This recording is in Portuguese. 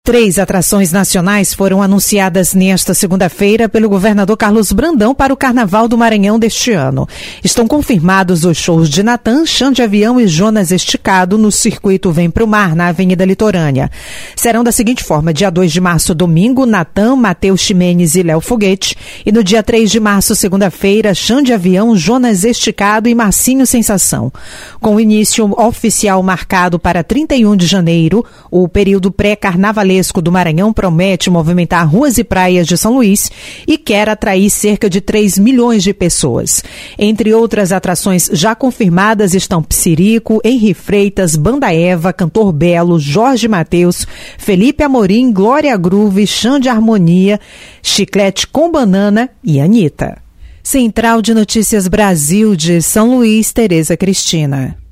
3 atrações nacionais foram anunciadas nesta segunda-feira pelo governador Carlos Brandão para o Carnaval do Maranhão deste ano. Estão confirmados os shows de Natan, Xande de Avião e Jonas Esticado no circuito Vem Pro Mar, na Avenida Litorânea. Serão da seguinte forma: dia 2 de março, domingo, Natan, Matheus Ximenes e Léo Foguete. E no dia 3 de março, segunda-feira, Xande de Avião, Jonas Esticado e Marcinho Sensação. Com o início oficial marcado para 31 de janeiro, o período pré-carnavalesco do Maranhão promete movimentar ruas e praias de São Luís e quer atrair cerca de 3 milhões de pessoas. Entre outras atrações já confirmadas estão Psirico, Henri Freitas, Banda Eva, Cantor Belo, Jorge Mateus, Felipe Amorim, Glória Groove, Xande Harmonia, Chiclete com Banana e Anitta. Central de Notícias Brasil de São Luís, Tereza Cristina.